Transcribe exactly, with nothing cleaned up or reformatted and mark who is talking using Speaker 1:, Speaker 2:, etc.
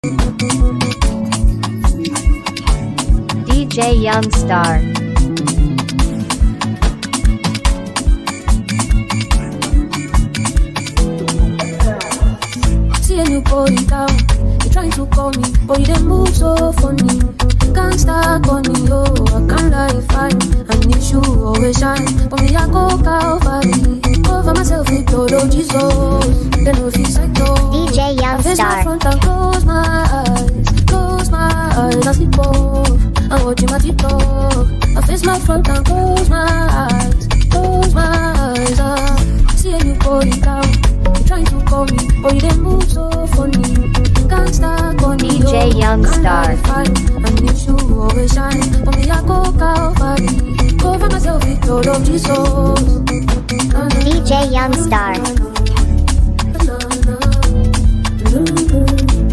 Speaker 1: D J Youngstar.
Speaker 2: See a new boy in town, you trying to call me, but you didn't move so funny. Can't start on me, oh, I can't lie, fine. I need you always shine, but me I go Calvary. Cover myself with blood of Jesus, then no feel psycho.
Speaker 1: D J
Speaker 2: I face my
Speaker 1: Youngstar.
Speaker 2: front and close my eyes, close my eyes, I sleep off, I'm watching my TikTok. I face my front and close my eyes, close my eyes, ah. See a new boy in town, you trying to call me, but you didn't move so funny. Can't start on
Speaker 1: D J Youngstar.
Speaker 2: I need you always shine, but me I go Calvary. Cover myself with blood of Jesus.
Speaker 1: D J Youngstar.
Speaker 2: Na, na, na, na, na, na.